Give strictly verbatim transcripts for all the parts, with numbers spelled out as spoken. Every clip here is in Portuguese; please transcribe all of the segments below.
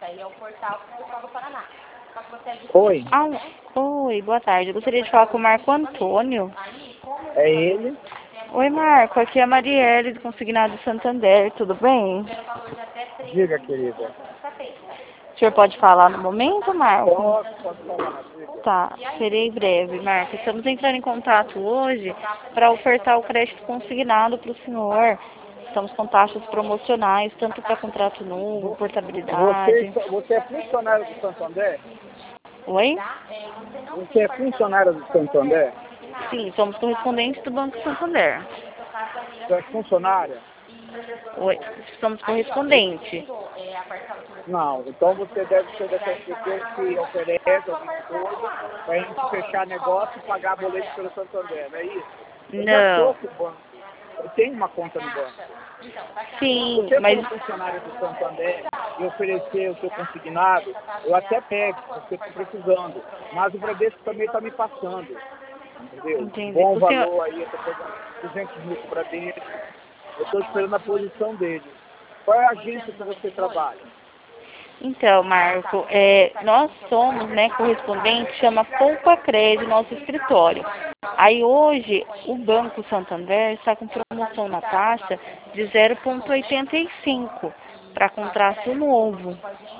ele é o portal do Estado do Paraná. Só que você é de... Oi, Ah, oi, boa tarde. Eu gostaria de falar com o Marco Antônio. é ele? Oi, Marco. Aqui é a Marielle, do Consignado Santander. Tudo bem? Diga, querida. O senhor pode falar no momento, Marco? Posso, posso falar, diga. Tá, serei breve, Marco. Estamos entrando em contato hoje para ofertar o crédito consignado para o senhor. Estamos com taxas promocionais, tanto para contrato novo, Você, portabilidade. você é funcionário do Santander? Oi? Você é funcionário do Santander? Sim, somos correspondentes do Banco Santander. Você é funcionária? Oi, somos correspondente. Não, então você deve ser dessas pessoas que oferecem alguma coisa para a gente fechar negócio e pagar boleto pelo Santander, não é isso? Eu já Não. sou do banco, eu tenho uma conta no banco. Sim, Se você mas... for funcionário do Santander e oferecer o seu consignado, eu até pego, porque estou precisando. Mas o Bradesco também está me passando. Entendeu? Entendi. Bom O senhor... valor aí, eu estou pegando duzentos mil para dentro. Eu estou esperando a posição dele. Qual é a agência que você trabalha? Então, Marco, é, nós somos, né, correspondente, chama Poupa Crédito, nosso escritório. Aí hoje, o Banco Santander está com promoção na taxa de zero vírgula oitenta e cinco para contrato novo.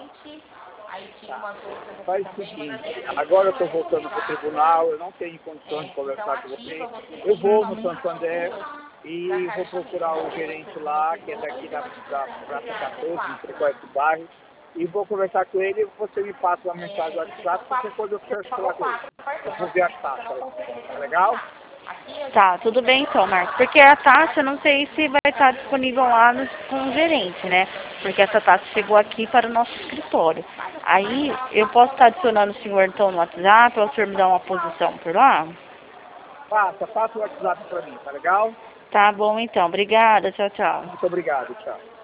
Tá. Faz o seguinte, agora eu estou voltando para o tribunal, eu não tenho condições de conversar com você. Eu vou no Santander e vou procurar o gerente lá, que é daqui da, da Praça quatorze, não sei qual é esse bairro, e vou conversar com ele e você me passa uma mensagem no WhatsApp, qualquer coisa eu quero falar com ele. Eu vou ver a taxa lá. Tá legal? Tá, tudo bem então, Marcos. Porque a taxa, não sei se vai estar disponível lá no, com o gerente, né? Porque essa taxa chegou aqui para o nosso escritório. Aí, eu posso estar adicionando o senhor então no WhatsApp, para o senhor me dar uma posição por lá? Passa, passa o WhatsApp para mim, tá legal? Tá bom então, obrigada, tchau, tchau. Muito obrigado, tchau.